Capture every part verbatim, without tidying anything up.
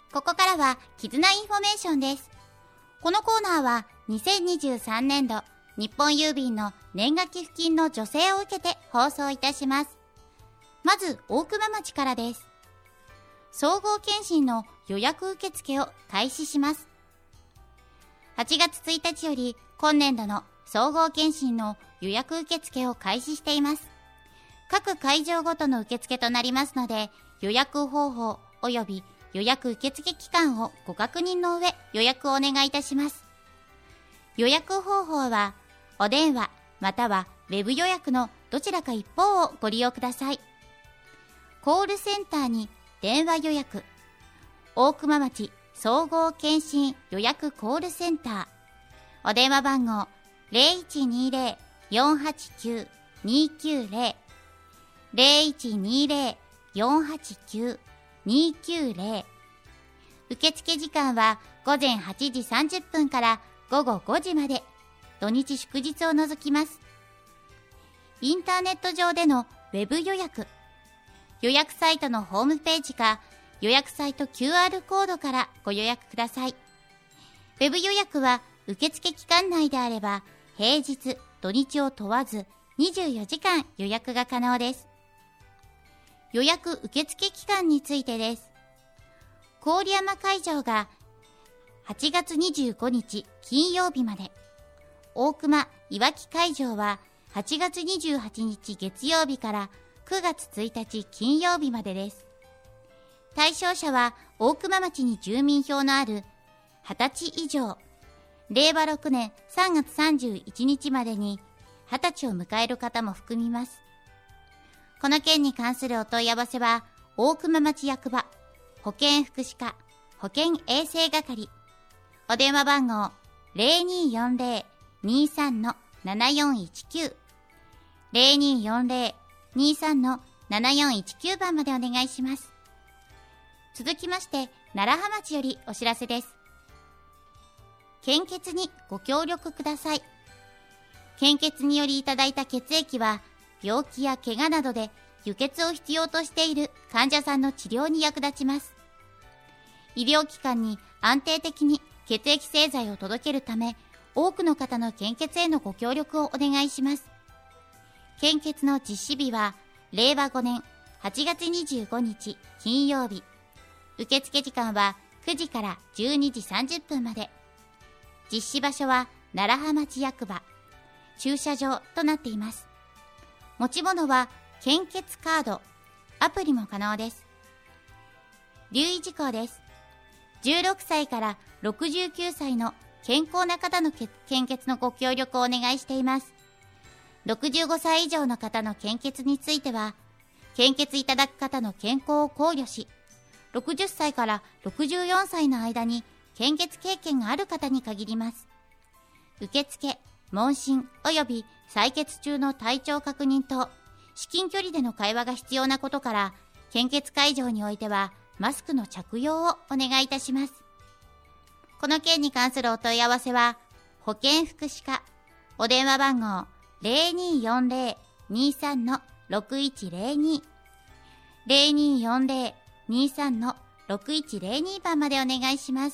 ここからは絆インフォメーションです。このコーナーはにせんにじゅうさんねんど日本郵便の年賀寄付金の助成を受けて放送いたします。まず大熊町からです。総合検診の予約受付を開始します。はちがつついたちより今年度の総合検診の予約受付を開始しています。各会場ごとの受付となりますので、予約方法及び予約受付期間をご確認の上予約をお願いいたします。予約方法はお電話またはウェブ予約のどちらか一方をご利用ください。コールセンターに電話予約、大熊町総合検診予約コールセンター、お電話番号 ゼロいちにゼロ よんはちきゅう にきゅうゼロ ゼロいちにゼロ よんはちきゅう にきゅうゼロ。受付時間はごぜんはちじさんじゅっぷんからごごごじまで、土日祝日を除きます。インターネット上でのウェブ予約、予約サイトのホームページか予約サイト キューアール コードからご予約ください。ウェブ予約は受付期間内であれば平日土日を問わずにじゅうよじかん予約が可能です。予約受付期間についてです。郡山会場がはちがつにじゅうごにち金曜日まで、大熊いわき会場ははちがつにじゅうはちにち月曜日からくがつついたち金曜日までです。対象者は大熊町に住民票のあるはたち以上、れいわろくねんさんがつさんじゅういちにちまでにはたちを迎える方も含みます。この件に関するお問い合わせは、大熊町役場、保健福祉課、保健衛生係、お電話番号 ゼロにーよんゼロ にーさん ななよんいちきゅう、ゼロにーよんゼロ にーさん ななよんいちきゅうばんまでお願いします。続きまして、楢葉町よりお知らせです。献血にご協力ください。献血によりいただいた血液は、病気や怪我などで輸血を必要としている患者さんの治療に役立ちます。医療機関に安定的に血液製剤を届けるため、多くの方の献血へのご協力をお願いします。献血の実施日は、れいわごねんはちがつにじゅうごにち金曜日。受付時間はくじからじゅうにじさんじゅっぷんまで。実施場所は楢葉町役場、駐車場となっています。持ち物は献血カード、アプリも可能です。留意事項です。じゅうろくさいからろくじゅうきゅうさいの健康な方の献血のご協力をお願いしています。ろくじゅうごさい以上の方の献血については、献血いただく方の健康を考慮し、ろくじゅっさいからろくじゅうよんさいの間に献血経験がある方に限ります。受付、問診及び採血中の体調確認と至近距離での会話が必要なことから、献血会場においてはマスクの着用をお願いいたします。この件に関するお問い合わせは、保健福祉課、お電話番号 ゼロにーよんゼロ にーさん ろくいちゼロに、ゼロにーよんゼロ にーさん ろくいちゼロにばんまでお願いします。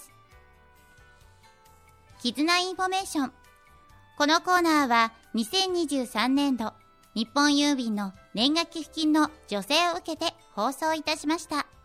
絆インフォメーション。このコーナーはにせんにじゅうさんねんど日本郵便の年賀寄付金の助成を受けて放送いたしました。